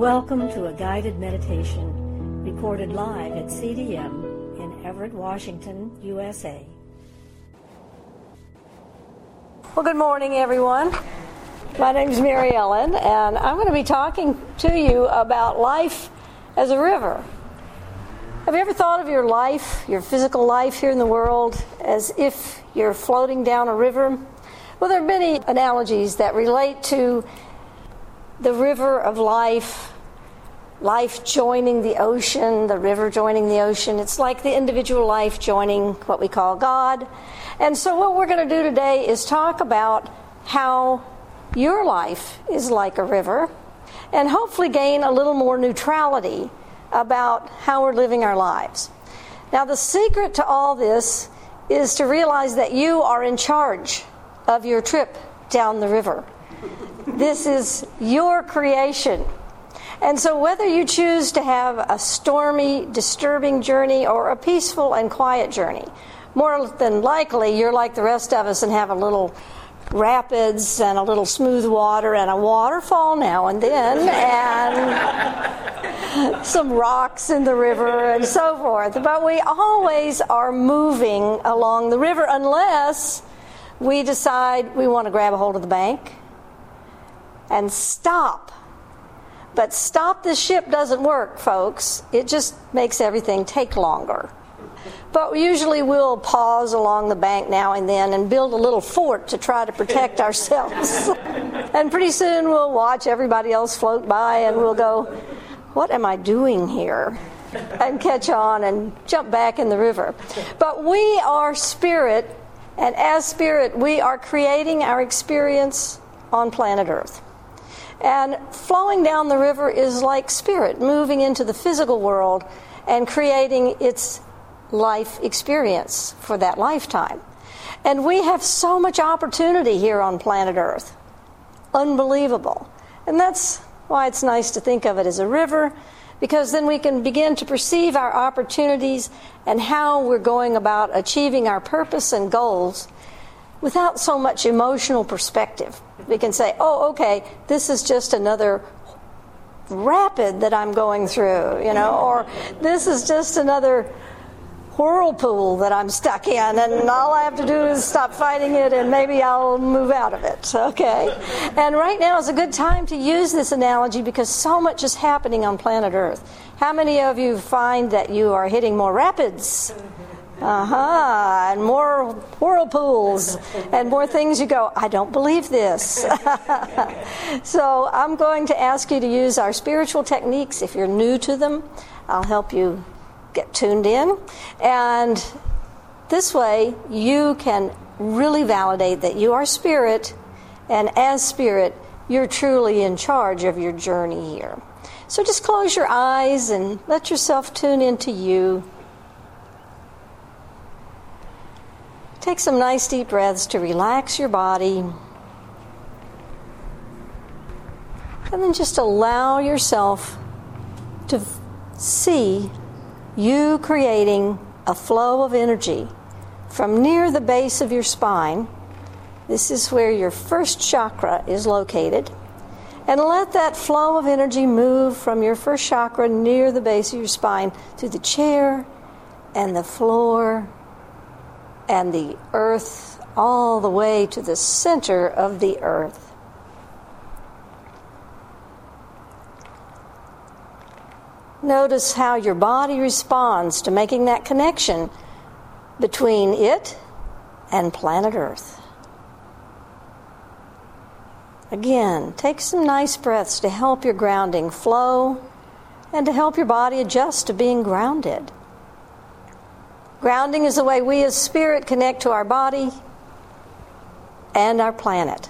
Welcome to a guided meditation recorded live at CDM in Everett, Washington, USA. Well, good morning, everyone. My name is Mary Ellen, and I'm going to be talking to you about life as a river. Have you ever thought of your life, your physical life here in the world, as if you're floating down a river? Well, there are many analogies that relate to the river of life, life joining the ocean, the river joining the ocean. It's like the individual life joining what we call God. And so what we're going to do today is talk about how your life is like a river and hopefully gain a little more neutrality about how we're living our lives. Now, the secret to all this is to realize that you are in charge of your trip down the river. This is your creation. And so whether you choose to have a stormy, disturbing journey or a peaceful and quiet journey, more than likely you're like the rest of us and have a little rapids and a little smooth water and a waterfall now and then and some rocks in the river and so forth. But we always are moving along the river unless we decide we want to grab a hold of the bank and stop. But stop this ship doesn't work, folks. It just makes everything take longer. But usually we'll pause along the bank now and then and build a little fort to try to protect ourselves. And pretty soon we'll watch everybody else float by and we'll go, what am I doing here? And catch on and jump back in the river. But we are spirit, and as spirit we are creating our experience on planet Earth. And flowing down the river is like spirit moving into the physical world and creating its life experience for that lifetime. And we have so much opportunity here on planet Earth. Unbelievable. And that's why it's nice to think of it as a river, because then we can begin to perceive our opportunities and how we're going about achieving our purpose and goals without so much emotional perspective. We can say, oh, okay, this is just another rapid that I'm going through, or this is just another whirlpool that I'm stuck in, and all I have to do is stop fighting it and maybe I'll move out of it, okay? And right now is a good time to use this analogy because so much is happening on planet Earth. How many of you find that you are hitting more rapids? And more whirlpools and more things you go, I don't believe this. So I'm going to ask you to use our spiritual techniques. If you're new to them, I'll help you get tuned in. And this way you can really validate that you are spirit, and as spirit, you're truly in charge of your journey here. So just close your eyes and let yourself tune into you. Take some nice deep breaths to relax your body. And then just allow yourself to see you creating a flow of energy from near the base of your spine. This is where your first chakra is located. And let that flow of energy move from your first chakra near the base of your spine through the chair and the floor and the earth, all the way to the center of the earth. Notice how your body responds to making that connection between it and planet Earth. Again, take some nice breaths to help your grounding flow and to help your body adjust to being grounded. Grounding is the way we as spirit connect to our body and our planet.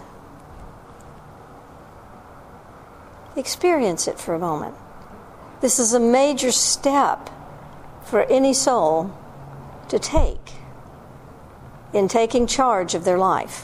Experience it for a moment. This is a major step for any soul to take in taking charge of their life.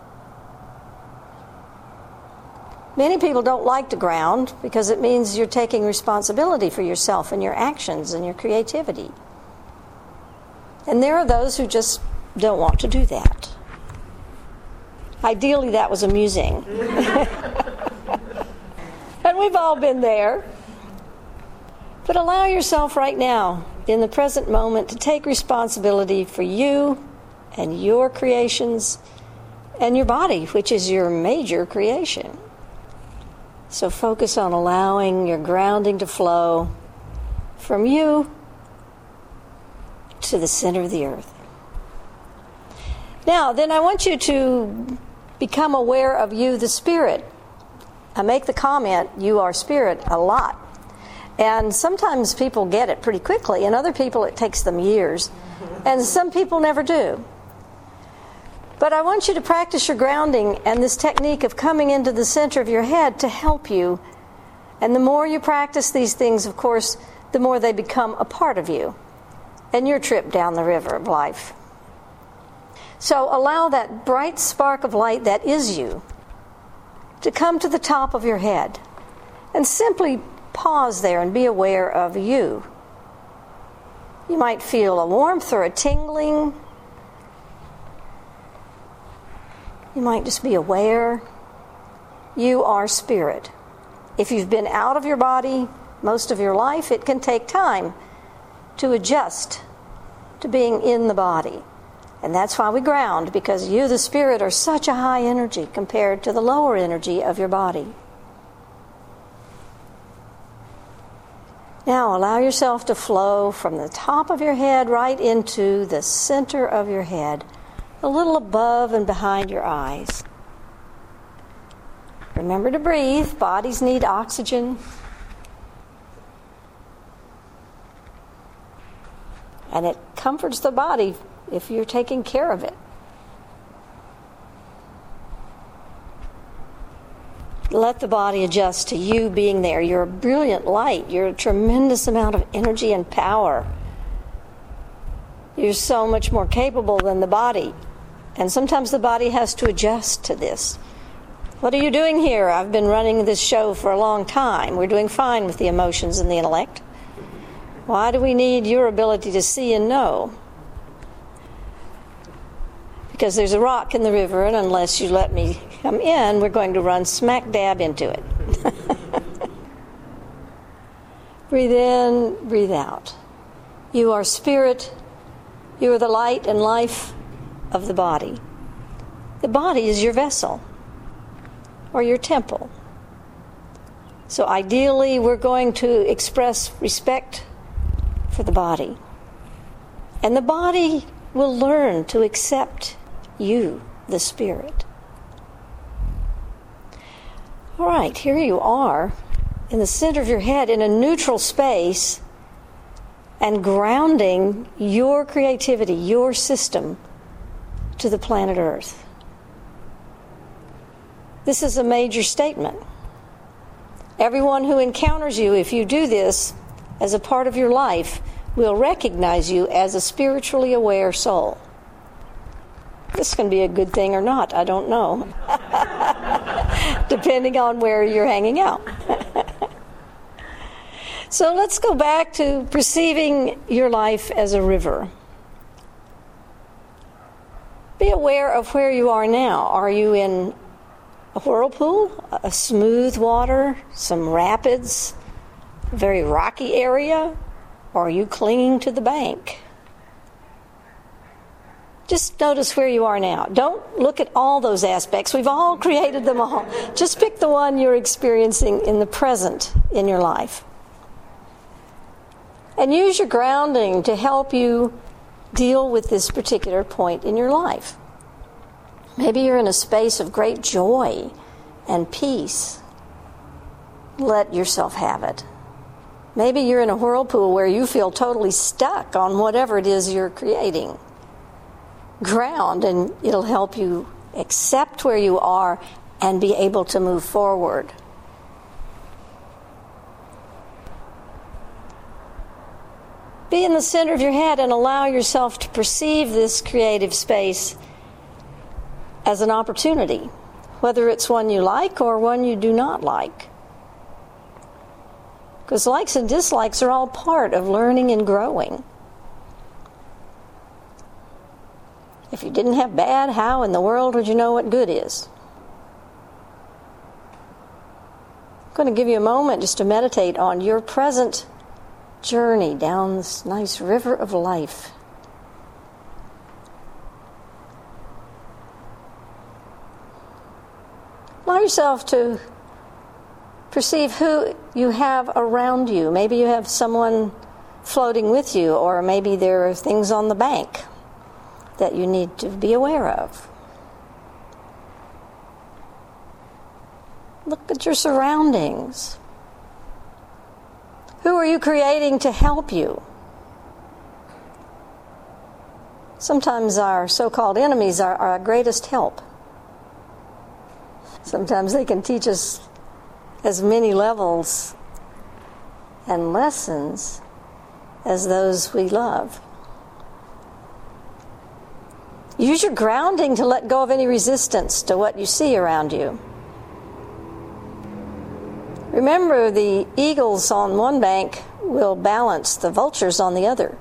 Many people don't like to ground because it means you're taking responsibility for yourself and your actions and your creativity. And there are those who just don't want to do that. Ideally, that was amusing. And We've all been there. But allow yourself right now, in the present moment, to take responsibility for you and your creations and your body, which is your major creation. So focus on allowing your grounding to flow from you to the center of the earth. Now, then I want you to become aware of you, the spirit. I make the comment, you are spirit, a lot. And sometimes people get it pretty quickly, and other people it takes them years. And some people never do. But I want you to practice your grounding and this technique of coming into the center of your head to help you. And the more you practice these things, of course, the more they become a part of you and your trip down the river of life. So allow that bright spark of light that is you to come to the top of your head. And simply pause there and be aware of you. You might feel a warmth or a tingling. You might just be aware. You are spirit. If you've been out of your body most of your life, it can take time to adjust to being in the body. And that's why we ground, because you, the spirit, are such a high energy compared to the lower energy of your body. Now allow yourself to flow from the top of your head right into the center of your head, a little above and behind your eyes. Remember to breathe. Bodies need oxygen. And it comforts the body if you're taking care of it. Let the body adjust to you being there. You're a brilliant light. You're a tremendous amount of energy and power. You're so much more capable than the body. And sometimes the body has to adjust to this. What are you doing here? I've been running this show for a long time. We're doing fine with the emotions and the intellect. Why do we need your ability to see and know? Because there's a rock in the river, and unless you let me come in, we're going to run smack dab into it. Breathe in, breathe out. You are spirit. You are the light and life of the body. The body is your vessel or your temple. So ideally, we're going to express respect for the body. And the body will learn to accept you, the spirit. All right, here you are in the center of your head in a neutral space and grounding your creativity, your system to the planet Earth. This is a major statement. Everyone who encounters you, if you do this as a part of your life, will recognize you as a spiritually aware soul. This can be a good thing or not, I don't know. Depending on where you're hanging out. So let's go back to perceiving your life as a river. Be aware of where you are now. Are you in a whirlpool, a smooth water, some rapids, a very rocky area? Or are you clinging to the bank? Just notice where you are now. Don't look at all those aspects. We've all created them all. Just pick the one you're experiencing in the present in your life. And use your grounding to help you deal with this particular point in your life. Maybe you're in a space of great joy and peace. Let yourself have it. Maybe you're in a whirlpool where you feel totally stuck on whatever it is you're creating. Ground, and it'll help you accept where you are and be able to move forward. Be in the center of your head and allow yourself to perceive this creative space as an opportunity, whether it's one you like or one you do not like. Because likes and dislikes are all part of learning and growing. If you didn't have bad, how in the world would you know what good is? I'm going to give you a moment just to meditate on your present journey down this nice river of life. Allow yourself to perceive who you have around you. Maybe you have someone floating with you, or maybe there are things on the bank that you need to be aware of. Look at your surroundings. Who are you creating to help you? Sometimes our so-called enemies are our greatest help. Sometimes they can teach us as many levels and lessons as those we love. Use your grounding to let go of any resistance to what you see around you. Remember, the eagles on one bank will balance the vultures on the other.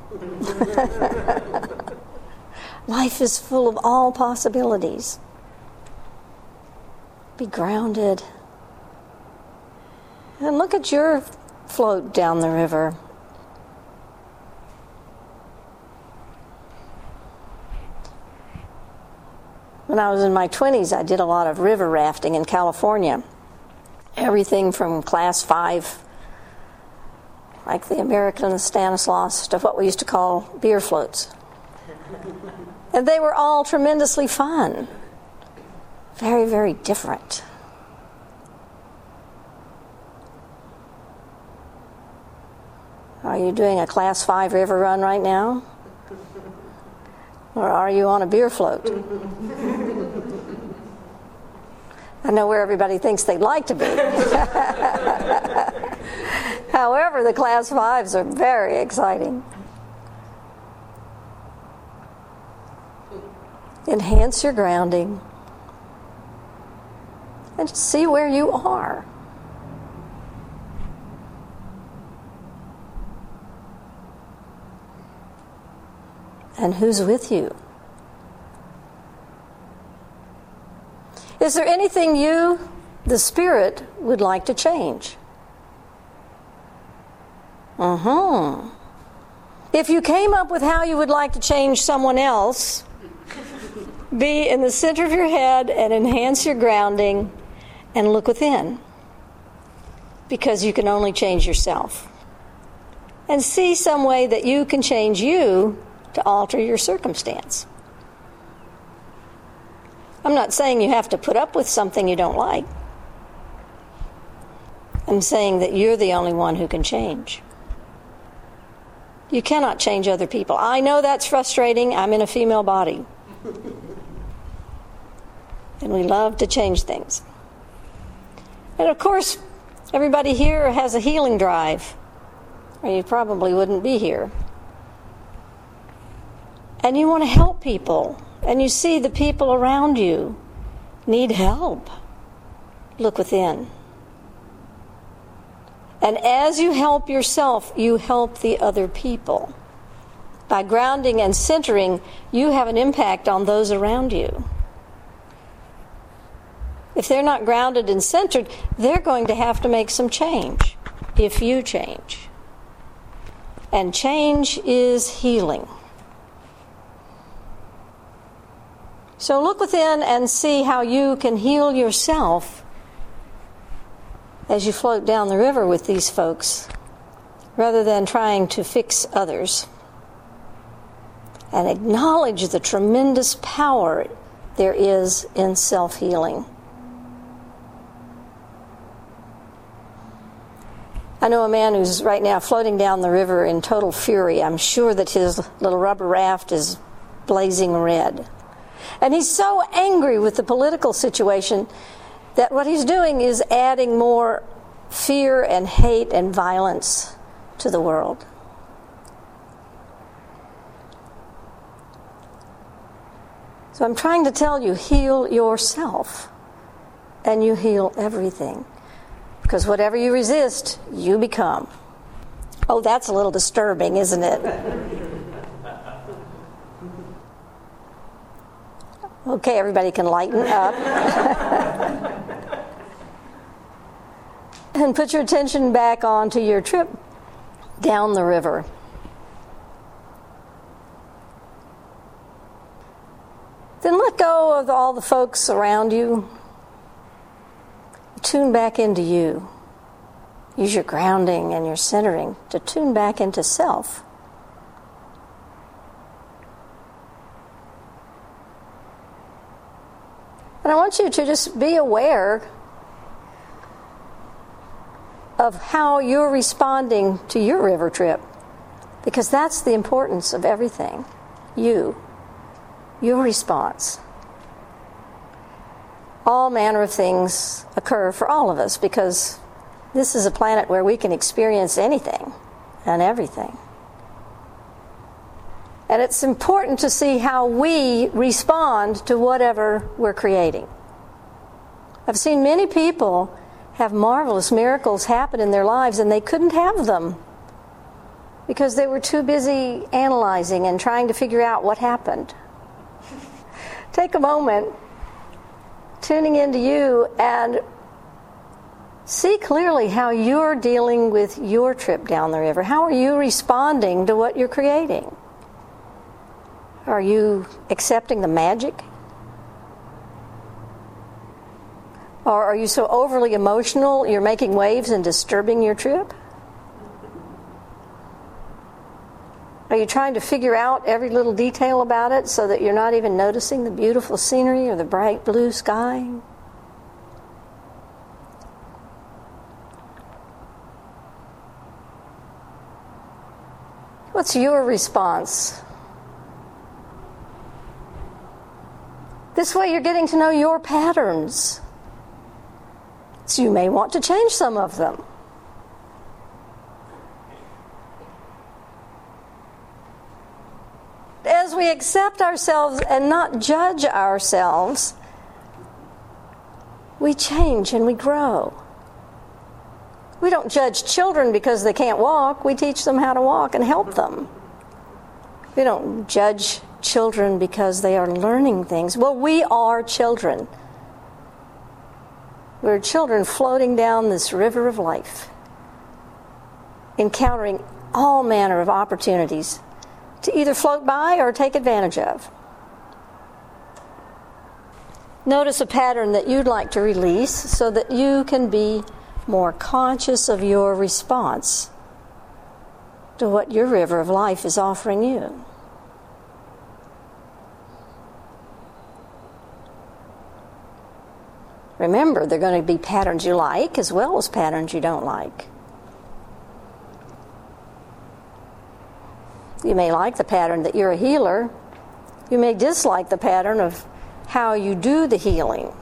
Life is full of all possibilities. Be grounded. And look at your float down the river. When I was in my 20s, I did a lot of river rafting in California. Everything from class 5, like the American Stanislaus, to what we used to call beer floats. And they were all tremendously fun. Very, very different. Are you doing a class 5 river run right now? Or are you on a beer float? I know where everybody thinks they'd like to be. However, the class 5s are very exciting. Enhance your grounding and just see where you are. And who's with you? Is there anything you, the Spirit, would like to change? If you came up with how you would like to change someone else, be in the center of your head and enhance your grounding and look within. Because you can only change yourself. And see some way that you can change you to alter your circumstance. I'm not saying you have to put up with something you don't like. I'm saying that you're the only one who can change. You cannot change other people. I know that's frustrating. I'm in a female body. And we love to change things. And of course, everybody here has a healing drive, or you probably wouldn't be here. And you want to help people. And you see the people around you need help. Look within. And as you help yourself, you help the other people. By grounding and centering, you have an impact on those around you. If they're not grounded and centered, they're going to have to make some change if you change. And change is healing. So look within and see how you can heal yourself as you float down the river with these folks, rather than trying to fix others. And acknowledge the tremendous power there is in self-healing. I know a man who's right now floating down the river in total fury. I'm sure that his little rubber raft is blazing red. And he's so angry with the political situation that what he's doing is adding more fear and hate and violence to the world. So I'm trying to tell you, heal yourself, and you heal everything. Because whatever you resist, you become. Oh, that's a little disturbing, isn't it? Okay, everybody can lighten up. And put your attention back onto your trip down the river. Then let go of all the folks around you. Tune back into you. Use your grounding and your centering to tune back into self. And I want you to just be aware of how you're responding to your river trip, because that's the importance of everything. Your response. All manner of things occur for all of us, because this is a planet where we can experience anything and everything. And it's important to see how we respond to whatever we're creating. I've seen many people have marvelous miracles happen in their lives, and they couldn't have them because they were too busy analyzing and trying to figure out what happened. Take a moment, tuning into you, and see clearly how you're dealing with your trip down the river. How are you responding to what you're creating? Are you accepting the magic? Or are you so overly emotional you're making waves and disturbing your trip? Are you trying to figure out every little detail about it so that you're not even noticing the beautiful scenery or the bright blue sky? What's your response? This way you're getting to know your patterns. So you may want to change some of them. As we accept ourselves and not judge ourselves, we change and we grow. We don't judge children because they can't walk. We teach them how to walk and help them. We don't judge children because they are learning things. Well, we are children. We're children floating down this river of life, encountering all manner of opportunities to either float by or take advantage of. Notice a pattern that you'd like to release so that you can be more conscious of your response to what your river of life is offering you. Remember, there are going to be patterns you like as well as patterns you don't like. You may like the pattern that you're a healer. You may dislike the pattern of how you do the healing.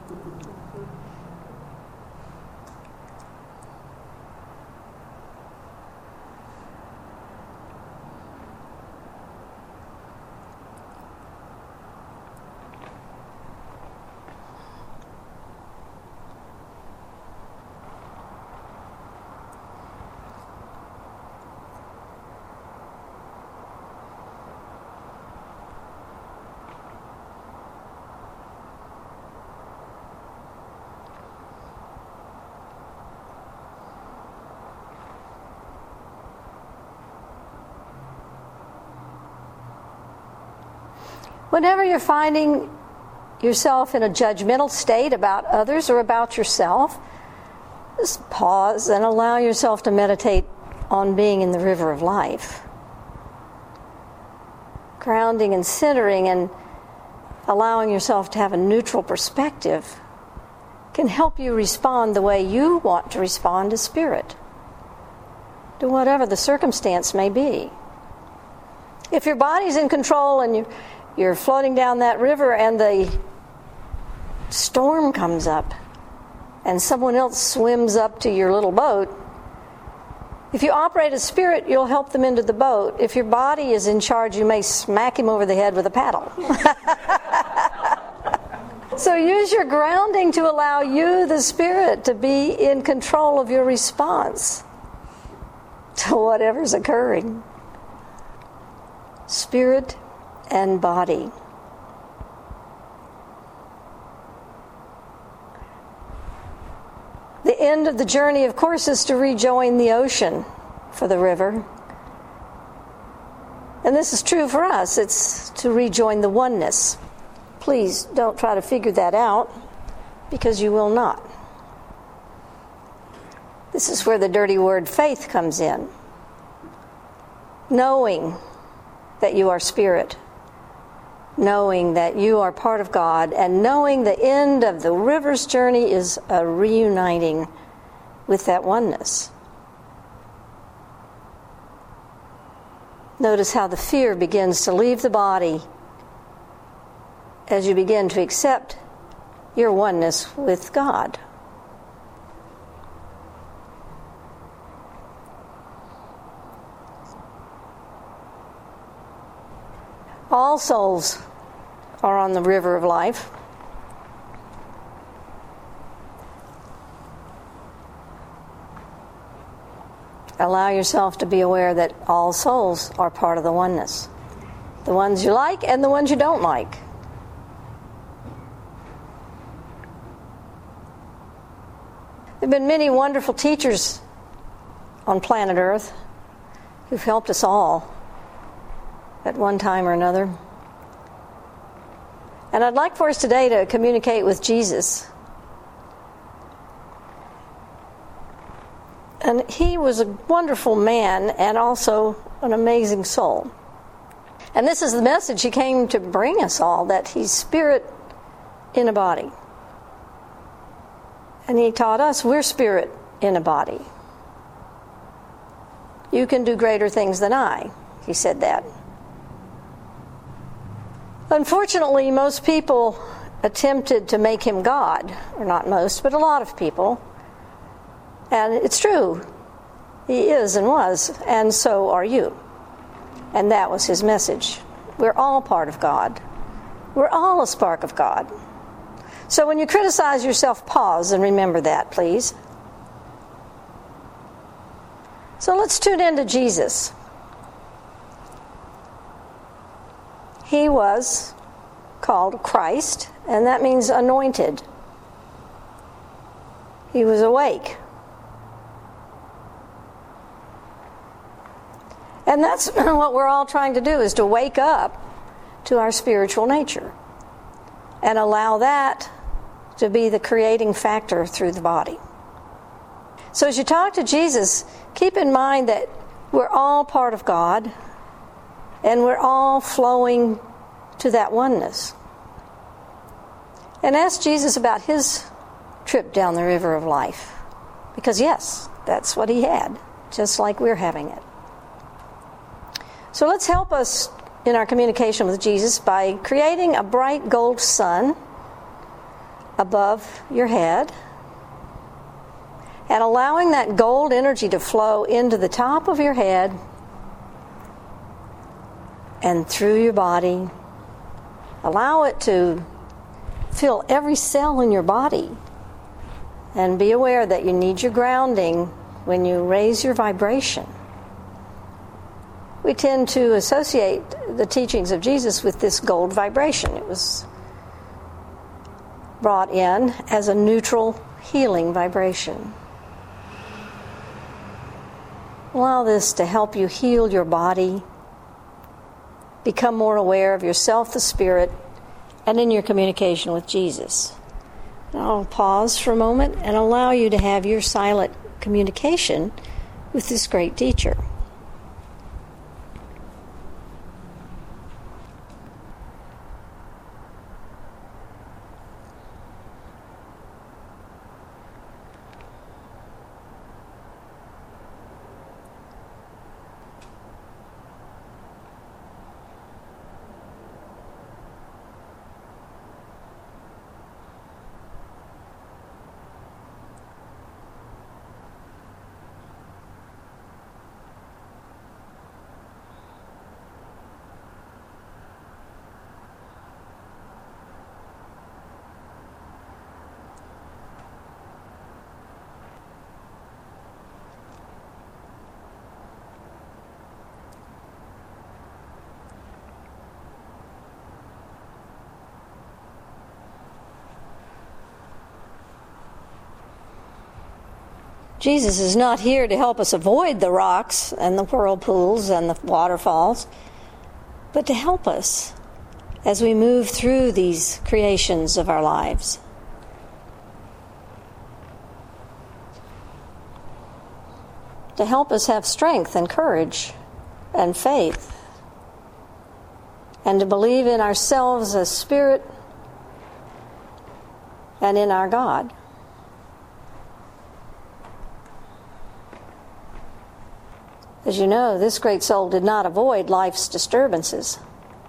Whenever you're finding yourself in a judgmental state about others or about yourself, just pause and allow yourself to meditate on being in the river of life. Grounding and centering and allowing yourself to have a neutral perspective can help you respond the way you want to respond to spirit, to whatever the circumstance may be. If your body's in control and you're floating down that river and the storm comes up and someone else swims up to your little boat, if you operate as spirit, you'll help them into the boat. If your body is in charge, you may smack him over the head with a paddle. So use your grounding to allow you, the spirit, to be in control of your response to whatever's occurring. Spirit and body. The end of the journey, of course, is to rejoin the ocean for the river. And this is true for us. It's to rejoin the oneness. Please don't try to figure that out, because you will not. This is where the dirty word faith comes in. Knowing that you are spirit, knowing that you are part of God, and knowing the end of the river's journey is a reuniting with that oneness. Notice how the fear begins to leave the body as you begin to accept your oneness with God. All souls are on the river of life. Allow yourself to be aware that all souls are part of the oneness. The ones you like and the ones you don't like. There have been many wonderful teachers on planet Earth who've helped us all at one time or another. And I'd like for us today to communicate with Jesus. And he was a wonderful man and also an amazing soul. And this is the message he came to bring us all, that he's spirit in a body. And he taught us we're spirit in a body. You can do greater things than I, he said that. Unfortunately, most people attempted to make him God, or not most, but a lot of people. And it's true. He is and was, and so are you. And that was his message. We're all part of God. We're all a spark of God. So when you criticize yourself, pause and remember that, please. So let's tune into Jesus. He was called Christ, and that means anointed. He was awake. And that's what we're all trying to do, is to wake up to our spiritual nature and allow that to be the creating factor through the body. So as you talk to Jesus, keep in mind that we're all part of God, and we're all flowing to that oneness. And ask Jesus about his trip down the river of life. Because yes, that's what he had, just like we're having it. So let's help us in our communication with Jesus by creating a bright gold sun above your head and allowing that gold energy to flow into the top of your head and through your body. Allow it to fill every cell in your body. And be aware that you need your grounding when you raise your vibration. We tend to associate the teachings of Jesus with this gold vibration. It was brought in as a neutral, healing vibration. Allow this to help you heal your body, become more aware of yourself, the Spirit, and in your communication with Jesus. I'll pause for a moment and allow you to have your silent communication with this great teacher. Jesus is not here to help us avoid the rocks and the whirlpools and the waterfalls, but to help us as we move through these creations of our lives. To help us have strength and courage and faith, and to believe in ourselves as spirit and in our God. As you know, this great soul did not avoid life's disturbances.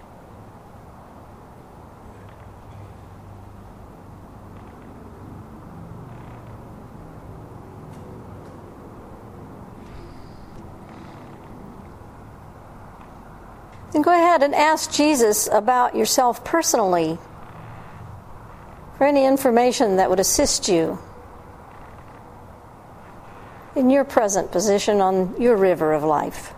Then go ahead and ask Jesus about yourself personally for any information that would assist you in your present position on your river of life.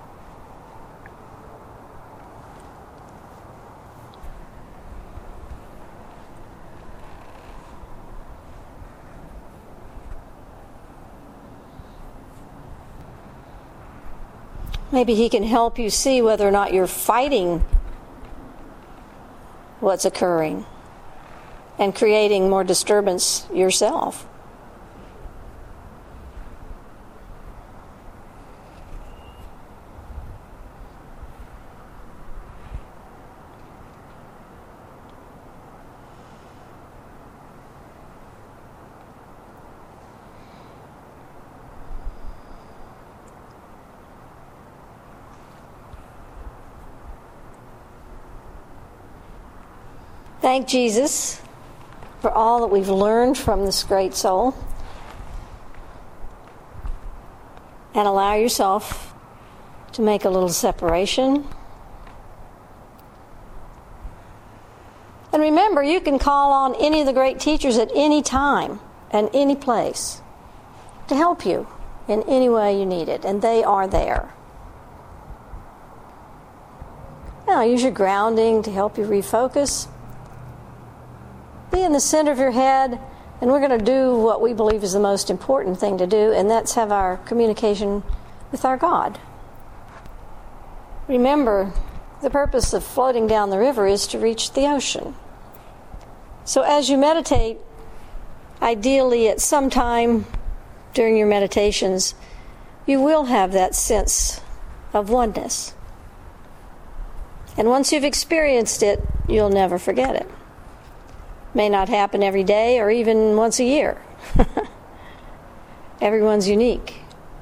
Maybe he can help you see whether or not you're fighting what's occurring and creating more disturbance yourself. Thank Jesus for all that we've learned from this great soul. And allow yourself to make a little separation. And remember, you can call on any of the great teachers at any time and any place to help you in any way you need it, and they are there. Now, use your grounding to help you refocus. Be in the center of your head, and we're going to do what we believe is the most important thing to do, and that's have our communication with our God. Remember, the purpose of floating down the river is to reach the ocean. So as you meditate, ideally at some time during your meditations, you will have that sense of oneness. And once you've experienced it, you'll never forget it. May not happen every day or even once a year. Everyone's unique.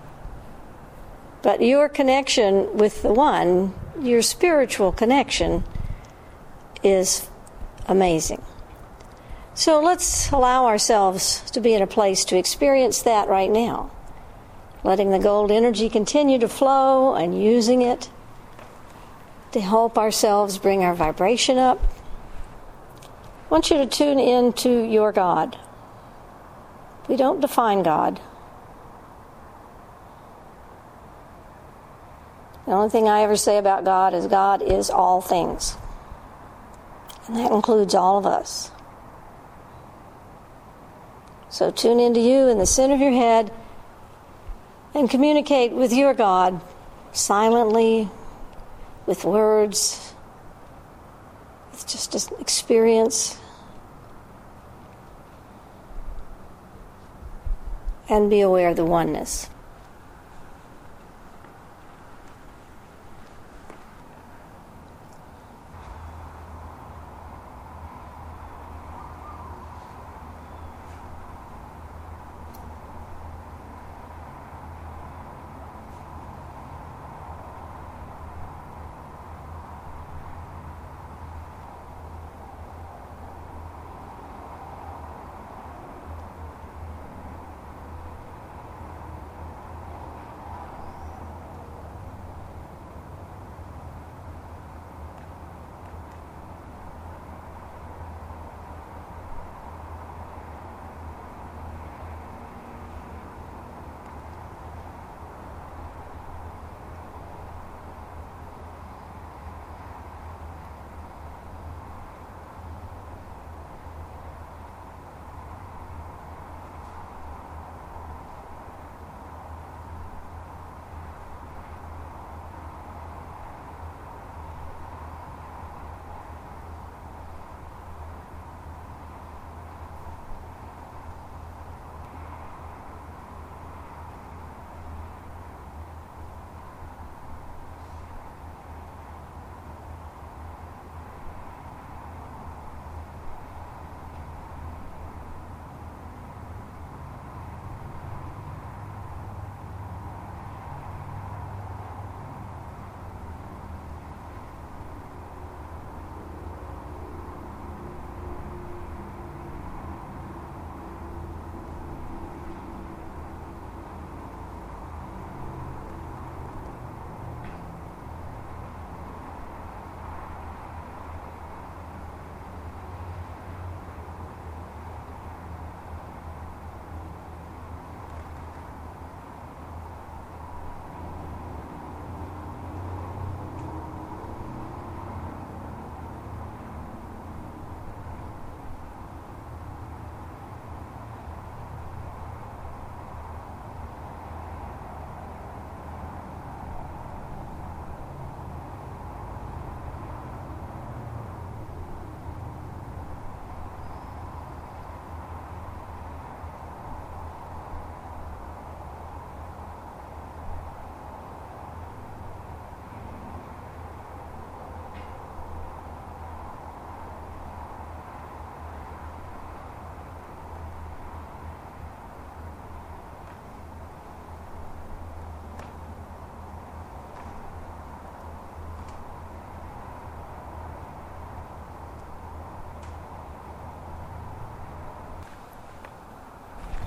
But your connection with the One, your spiritual connection, is amazing. So let's allow ourselves to be in a place to experience that right now. Letting the gold energy continue to flow and using it to help ourselves bring our vibration up. I want you to tune in to your God. We don't define God. The only thing I ever say about God is all things. And that includes all of us. So tune into you in the center of your head and communicate with your God silently, with words, with just an experience. And be aware of the oneness.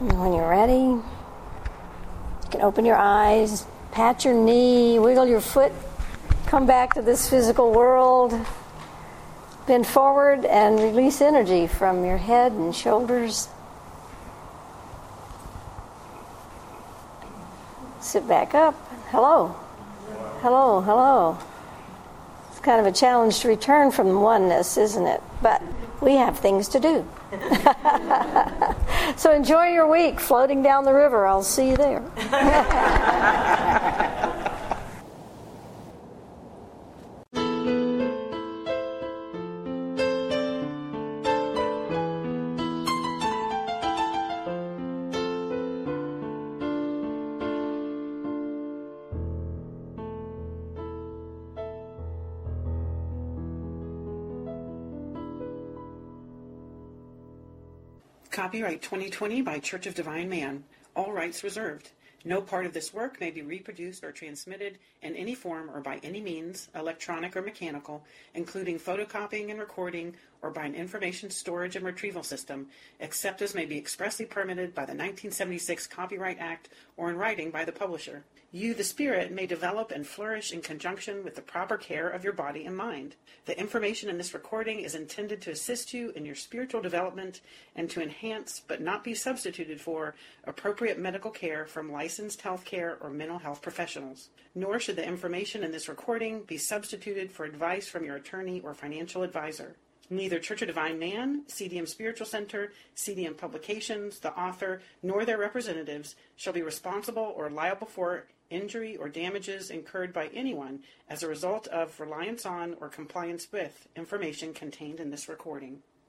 And when you're ready, you can open your eyes, pat your knee, wiggle your foot, come back to this physical world, bend forward and release energy from your head and shoulders. Sit back up. Hello. Hello, hello. It's kind of a challenge to return from oneness, isn't it? But we have things to do. So enjoy your week floating down the river. I'll see you there. Copyright 2020 by Church of Divine Man. All rights reserved. No part of this work may be reproduced or transmitted in any form or by any means, electronic or mechanical, including photocopying and recording, or by an information storage and retrieval system, except as may be expressly permitted by the 1976 Copyright Act or in writing by the publisher. You, the spirit, may develop and flourish in conjunction with the proper care of your body and mind. The information in this recording is intended to assist you in your spiritual development and to enhance, but not be substituted for, appropriate medical care from licensed healthcare or mental health professionals. Nor should the information in this recording be substituted for advice from your attorney or financial advisor. Neither Church of Divine Man, CDM Spiritual Center, CDM Publications, the author, nor their representatives shall be responsible or liable for injury or damages incurred by anyone as a result of reliance on or compliance with information contained in this recording.